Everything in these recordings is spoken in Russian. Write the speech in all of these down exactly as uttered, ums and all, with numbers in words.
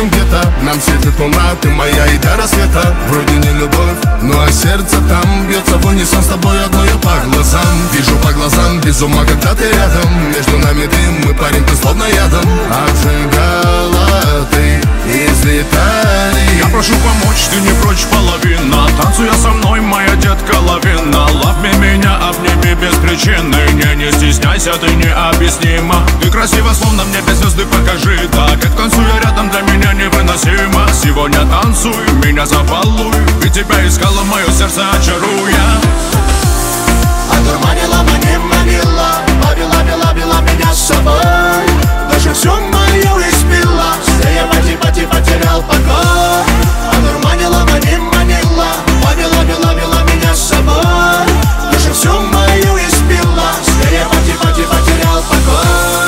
улетаем где-то. Нам светит луна, ты моя и до рассвета. Вроде не любовь, ну а сердце там бьется в унисон с тобой одно я по глазам. Вижу по глазам, без ума, когда ты рядом. Между нами дым, мы парень, ты словно ядом. Обжигала ты из Виталии. Я прошу помочь, ты не прочь половина. Танцуя со мной, моя детка лавина. Love me, меня обними без причины. Не, не стесняйся, ты необъяснима. Ты красива, словно мне без звезды покажи. Да, как танцуя рядом, для меня невыносимо. Сегодня танцуй, меня забалуй. Ведь тебя искала, мое сердце очаруя. Одурманила, манила, манила. Ловила, била, била меня с собой. Даже все мое испила. Все я пати, пати, потерял покой. Одурманила, манила, манила. Ловила, била, била меня с собой. Даже все мое испила. Все я пати, пати, потерял покой.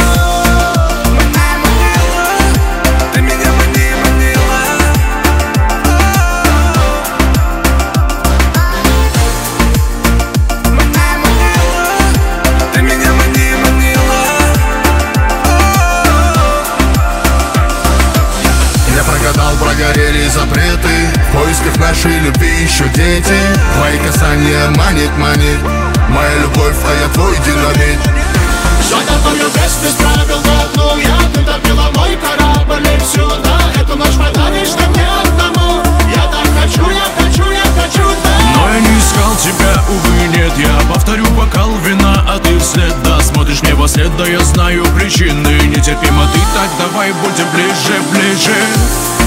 Прогорели запреты, в поисках нашей любви еще дети. Твои касания манит, манит, моя любовь, а я твой динамит. Все тобою без, без правил, но я ты топила мой корабль и сюда. Эту ночь подаришь ты мне одному. Я так хочу, я хочу, я хочу, да. Но я не искал тебя, увы, нет. Я повторю бокал вина, а ты вслед. Да, смотришь мне во след, да я знаю причины. Нетерпимо ты, так давай будем ближе, ближе.